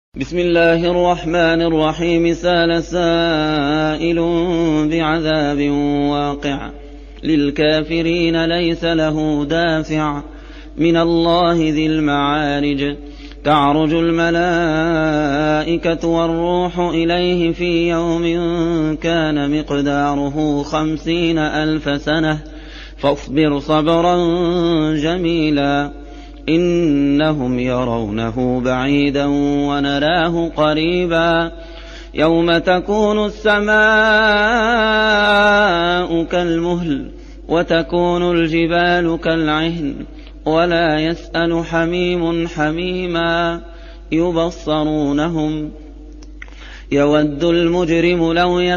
بسم الله الرحمن الرحيم. سأل سائل بعذاب واقع للكافرين ليس له دافع من الله ذي المعارج. تعرج الملائكة والروح إليه في يوم كان مقداره 50,000 سنة فاصبر صبرا جميلا إنهم يرونه بعيدا ونراه قريبا. يوم تكون السماء كالمهل وتكون الجبال كالعهن ولا يسأل حميم حميما يبصرونهم. يود المجرم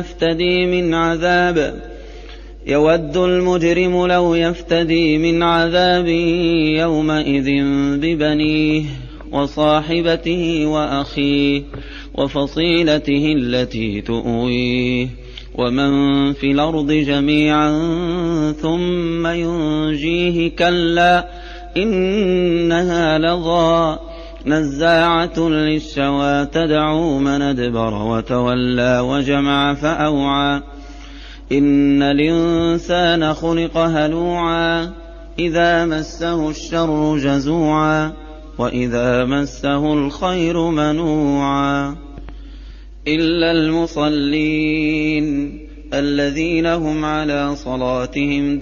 لو يفتدي من عذاب يومئذ ببنيه وصاحبته وأخيه وفصيلته التي تؤويه ومن في الأرض جميعا ثم ينجيه. كلا إنها لظى نزاعة للشوى تدعو من أدبر وتولى وجمع فأوعى. إن الإنسان خلق هلوعا إذا مسه الشر جزوعا وإذا مسه الخير منوعا. إلا المصلين الذين هم على صلاتهم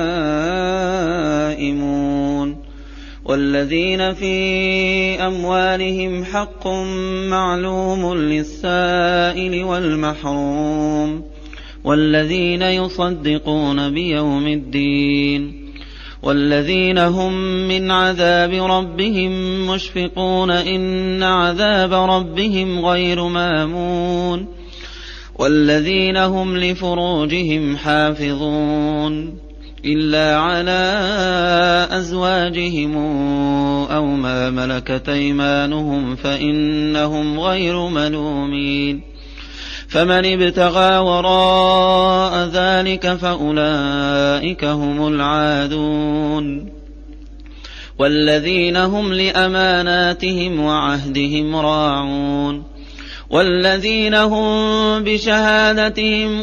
دائمون والذين في أموالهم حق معلوم للسائل والمحروم والذين يصدقون بيوم الدين والذين هم من عذاب ربهم مشفقون إن عذاب ربهم غير مامون. والذين هم لفروجهم حافظون إلا على أزواجهم أو ما ملكت أيمانهم فإنهم غير ملومين. فمن ابتغى وراء ذلك فأولئك هم العادون. والذين هم لأماناتهم وعهدهم راعون والذين هم بشهادتهم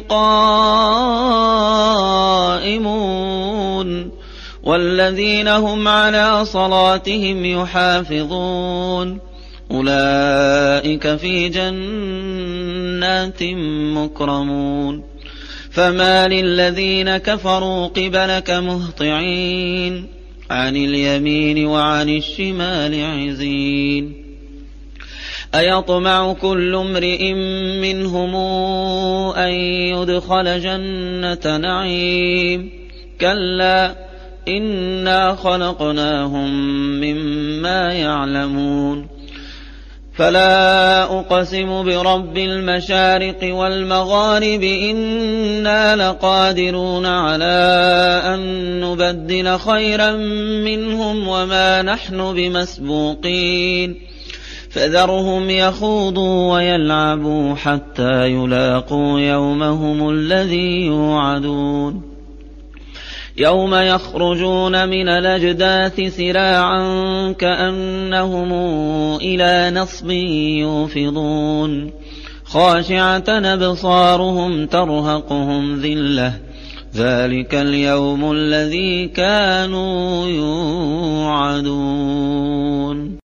قائمون والذين هم على صلاتهم يحافظون أولئك في جنات مكرمون. فما للذين كفروا قبلك مهطعين عن اليمين وعن الشمال عزين. أيطمع كل امرئ منهم أن يدخل جنة نعيم كلا إنا خلقناهم مما يعلمون. فلا أقسم برب المشارق والمغارب إنا لقادرون على أن نبدل خيرا منهم وما نحن بمسبوقين. فذرهم يخوضوا ويلعبوا حتى يلاقوا يومهم الذي يوعدون. يوم يخرجون من الأجداث سراعا كأنهم إلى نصب يوفضون خاشعة أبصارهم ترهقهم ذلة ذلك اليوم الذي كانوا يوعدون.